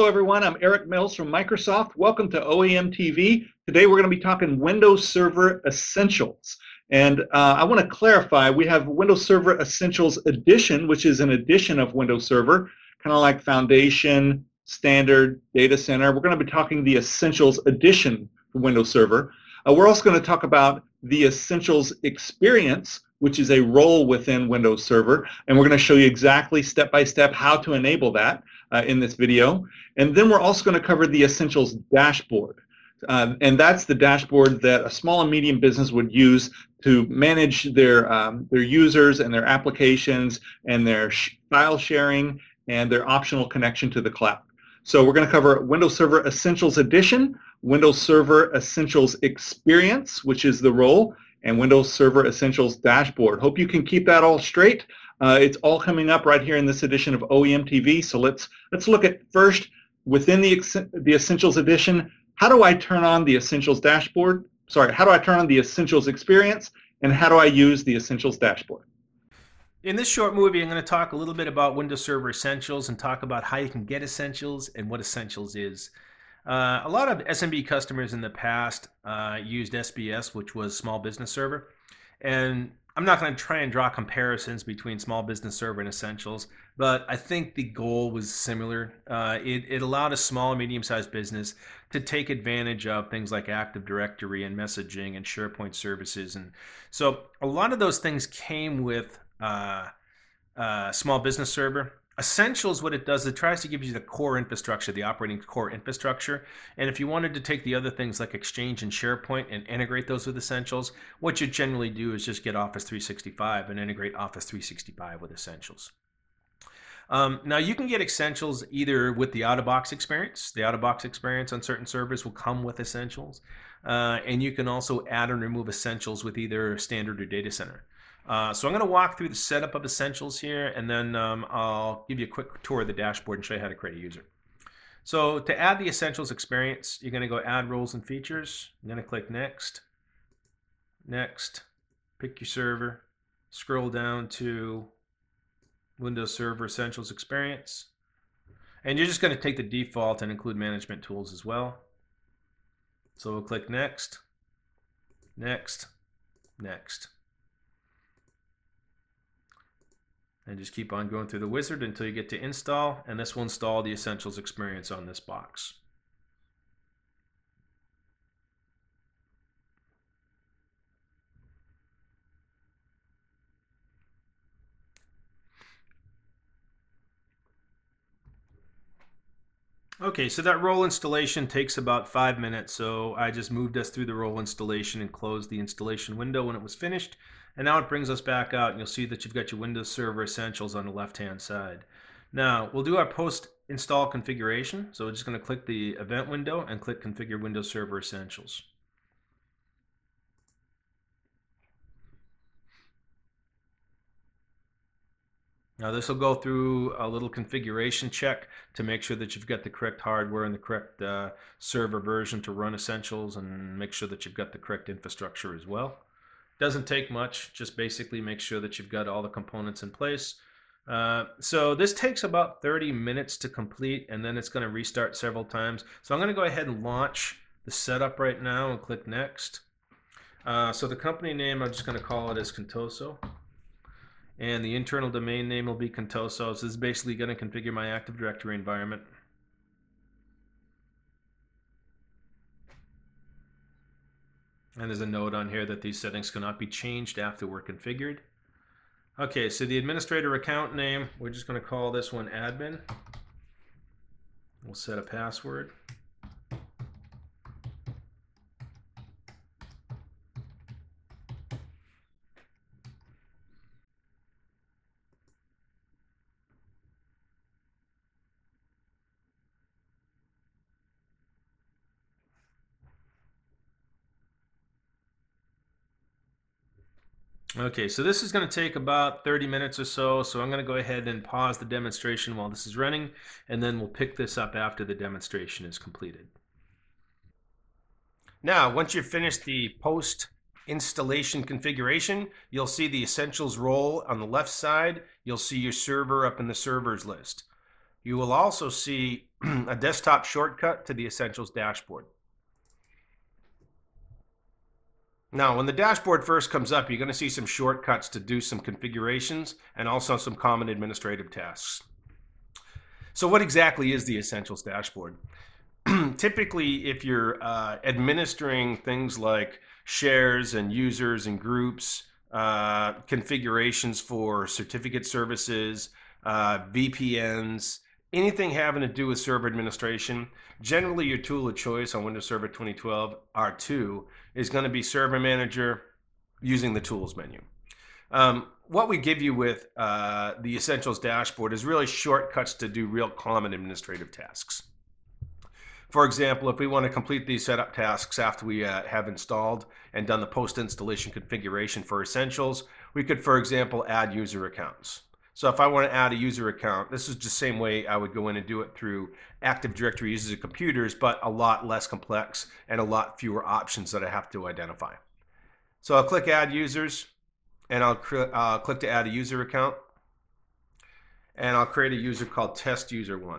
Hello, everyone. I'm Eric Mills from Microsoft. Welcome to OEM TV. Today, we're going to be talking Windows Server Essentials. And I want to clarify, we have Windows Server Essentials Edition, which is an edition of Windows Server, kind of like Foundation, Standard, Data Center. We're going to be talking the Essentials Edition for Windows Server. We're also going to talk about the Essentials Experience, which is a role within Windows Server. And we're going to show you exactly step-by-step how to enable that in this video. And then we're also going to cover the Essentials Dashboard. And that's the dashboard that a small and medium business would use to manage their users and their applications and their file sharing and their optional connection to the cloud. So we're going to cover Windows Server Essentials Edition, Windows Server Essentials Experience, which is the role, and Windows Server Essentials Dashboard. Hope you can keep that all straight. It's all coming up right here in this edition of OEM TV. So let's look at first within the Essentials Edition. How do I turn on the Essentials Dashboard? Sorry, how do I turn on the Essentials Experience? And how do I use the Essentials Dashboard? In this short movie, I'm going to talk a little bit about Windows Server Essentials and talk about how you can get Essentials and what Essentials is. A lot of SMB customers in the past used SBS, which was Small Business Server. And I'm not going to try and draw comparisons between Small Business Server and Essentials, but I think the goal was similar. It allowed a small and medium-sized business to take advantage of things like Active Directory and messaging and SharePoint services. And so a lot of those things came with Small Business Server. Essentials, what it does, it tries to give you the core infrastructure, the operating core infrastructure. And if you wanted to take the other things like Exchange and SharePoint and integrate those with Essentials, what you generally do is just get Office 365 and integrate Office 365 with Essentials. Now you can get Essentials either with the out-of-box experience. The out-of-box experience on certain servers will come with Essentials. And you can also add and remove Essentials with either Standard or Data Center. So I'm going to walk through the setup of Essentials here, and then I'll give you a quick tour of the dashboard and show you how to create a user. So to add the Essentials experience, you're going to go Add Roles and Features. I'm going to click Next, Next, pick your server, scroll down to Windows Server Essentials Experience, and you're just going to take the default and include management tools as well. So we'll click Next, Next, Next. And just keep on going through the wizard until you get to install, and this will install the Essentials experience on this box. Okay, so that role installation takes about 5 minutes, so I just moved us through the role installation and closed the installation window when it was finished. And now it brings us back out, and you'll see that you've got your Windows Server Essentials on the left-hand side. Now, we'll do our post-install configuration. So we're just going to click the event window and click Configure Windows Server Essentials. Now this will go through a little configuration check to make sure that you've got the correct hardware and the correct server version to run Essentials, and make sure that you've got the correct infrastructure as well. Doesn't take much, just basically make sure that you've got all the components in place. So this takes about 30 minutes to complete, and then it's going to restart several times. So I'm going to go ahead and launch the setup right now and click Next. So the company name, I'm just going to call it as Contoso. And the internal domain name will be Contoso. So this is basically going to configure my Active Directory environment. And there's a note on here that these settings cannot be changed after we're configured. Okay, so the administrator account name, we're just going to call this one admin. We'll set a password. Okay, so this is going to take about 30 minutes or so, so I'm going to go ahead and pause the demonstration while this is running, and then we'll pick this up after the demonstration is completed. Now, once you've finished the post-installation configuration, you'll see the Essentials role on the left side. You'll see your server up in the servers list. You will also see a desktop shortcut to the Essentials dashboard. Now, when the dashboard first comes up, you're going to see some shortcuts to do some configurations and also some common administrative tasks. So what exactly is the Essentials dashboard? Typically, if you're administering things like shares and users and groups, configurations for certificate services, VPNs, anything having to do with server administration, generally your tool of choice on Windows Server 2012 R2 is going to be Server Manager using the Tools menu. What we give you with the Essentials dashboard is really shortcuts to do real common administrative tasks. For example, if we want to complete these setup tasks after we have installed and done the post-installation configuration for Essentials, we could, for example, add user accounts. So if I want to add a user account, this is the same way I would go in and do it through Active Directory users and computers, but a lot less complex and a lot fewer options that I have to identify. So I'll click Add Users, and I'll click to add a user account, and I'll create a user called Test User 1.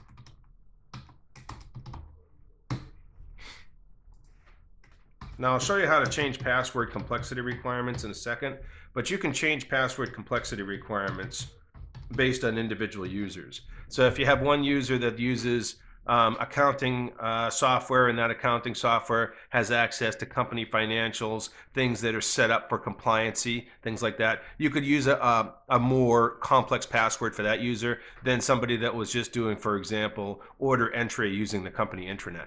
Now I'll show you how to change password complexity requirements in a second, but you can change password complexity requirements based on individual users. So if you have one user that uses accounting software, and that accounting software has access to company financials, things that are set up for compliancy, things like that, you could use a more complex password for that user than somebody that was just doing, for example, order entry using the company intranet.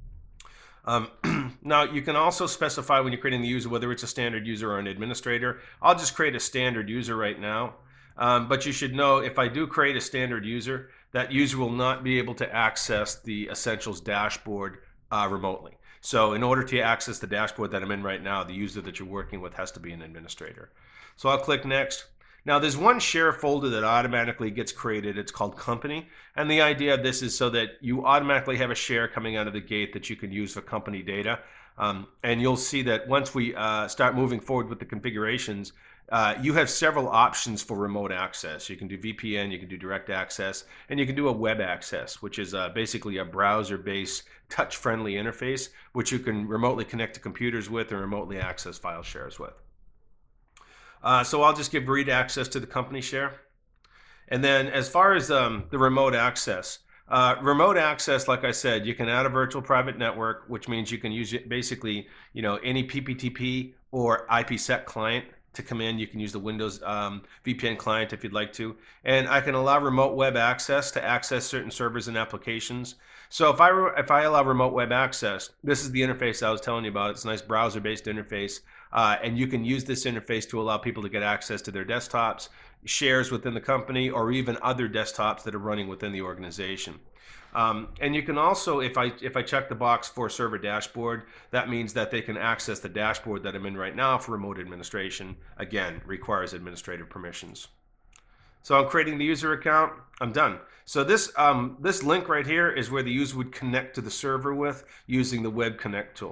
Now, you can also specify when you're creating the user whether it's a standard user or an administrator. I'll just create a standard user right now. But you should know, if I do create a standard user, that user will not be able to access the Essentials dashboard remotely. So in order to access the dashboard that I'm in right now, the user that you're working with has to be an administrator. So I'll click Next. Now, there's one share folder that automatically gets created. It's called Company. And the idea of this is so that you automatically have a share coming out of the gate that you can use for company data. And you'll see that once we start moving forward with the configurations, you have several options for remote access. You can do VPN, you can do direct access, and you can do a web access, which is basically a browser-based touch-friendly interface, which you can remotely connect to computers with and remotely access file shares with. So I'll just give read access to the company share. And then as far as the remote access, like I said, you can add a virtual private network, which means you can use it basically, any PPTP or IPsec client to come in. You can use the Windows VPN client if you'd like to. And I can allow remote web access to access certain servers and applications. So if I allow remote web access, this is the interface I was telling you about. It's a nice browser-based interface. And you can use this interface to allow people to get access to their desktops, shares within the company, or even other desktops that are running within the organization. And you can also, if I check the box for server dashboard, that means that they can access the dashboard that I'm in right now for remote administration. Again, requires administrative permissions. So I'm creating the user account. I'm done. So this link right here is where the user would connect to the server with using the Web Connect tool.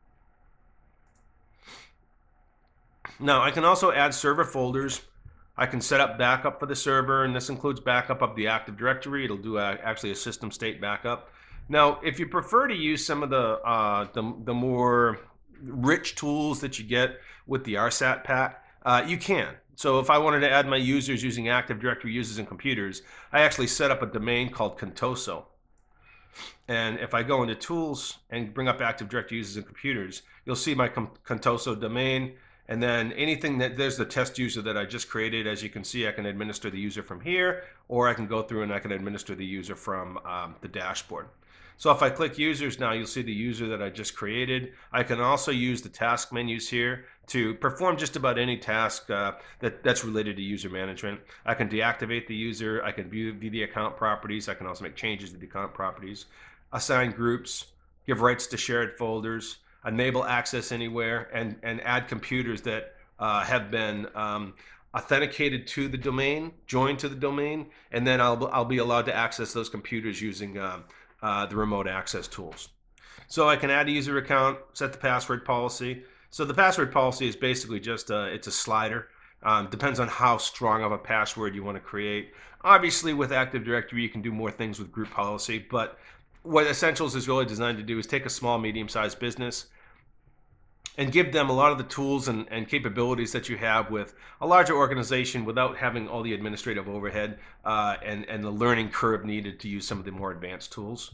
Now, I can also add server folders. I can set up backup for the server, and this includes backup of the Active Directory. It'll do actually a system state backup. Now, if you prefer to use some of the more rich tools that you get with the RSAT pack, you can. So if I wanted to add my users using Active Directory users and computers, I actually set up a domain called Contoso. And if I go into Tools and bring up Active Directory users and computers, you'll see my Contoso domain. And then anything there's the test user that I just created. As you can see, I can administer the user from here, or I can go through and I can administer the user from the dashboard. So if I click users now, you'll see the user that I just created. I can also use the task menus here to perform just about any task that's related to user management. I can deactivate the user. I can view the account properties. I can also make changes to the account properties, assign groups, give rights to shared folders, enable access anywhere, and add computers that have been authenticated to the domain, joined to the domain, and then I'll be allowed to access those computers using the remote access tools. So I can add a user account, set the password policy. So the password policy is basically just it's a slider Depends on how strong of a password you want to create. Obviously, with Active Directory, you can do more things with group policy, but what Essentials is really designed to do is take a small, medium-sized business and give them a lot of the tools and capabilities that you have with a larger organization without having all the administrative overhead and the learning curve needed to use some of the more advanced tools.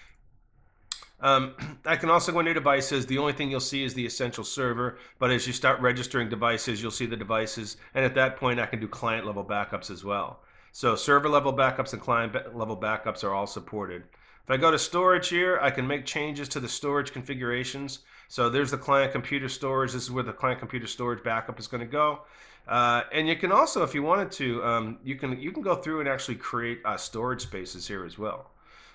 I can also go into devices. The only thing you'll see is the Essential server, but as you start registering devices, you'll see the devices, and at that point I can do client level backups as well. So server level backups and client level backups are all supported. If I go to storage here, I can make changes to the storage configurations. So there's the client computer storage. This is where the client computer storage backup is going to go. And you can also, if you wanted to, you can go through and actually create storage spaces here as well.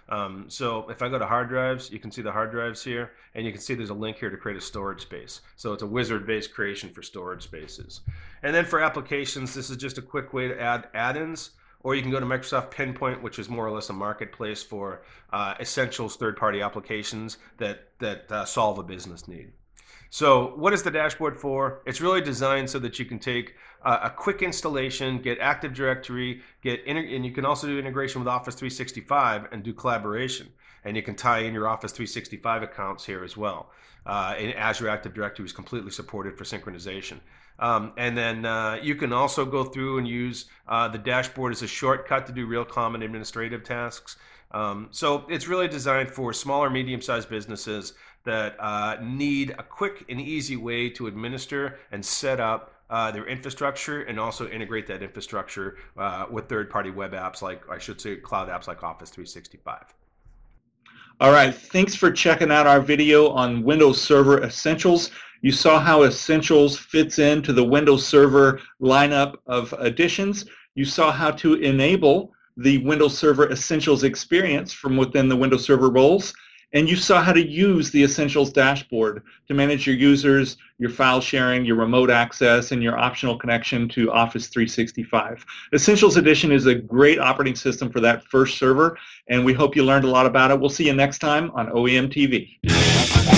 So if I go to hard drives, you can see the hard drives here, and you can see there's a link here to create a storage space. So it's a wizard-based creation for storage spaces. And then for applications, this is just a quick way to add add-ins, or you can go to Microsoft Pinpoint, which is more or less a marketplace for Essentials third-party applications that solve a business need. So what is the dashboard for? It's really designed so that you can take a quick installation, get Active Directory, and you can also do integration with Office 365 and do collaboration. And you can tie in your Office 365 accounts here as well. And Azure Active Directory is completely supported for synchronization. And then you can also go through and use the dashboard as a shortcut to do real common administrative tasks. So it's really designed for smaller, medium-sized businesses that need a quick and easy way to administer and set up their infrastructure and also integrate that infrastructure with third-party web apps, like, I should say, cloud apps like Office 365. All right, thanks for checking out our video on Windows Server Essentials. You saw how Essentials fits into the Windows Server lineup of additions. You saw how to enable the Windows Server Essentials experience from within the Windows Server roles. And you saw how to use the Essentials dashboard to manage your users, your file sharing, your remote access, and your optional connection to Office 365. Essentials Edition is a great operating system for that first server, and we hope you learned a lot about it. We'll see you next time on OEM TV.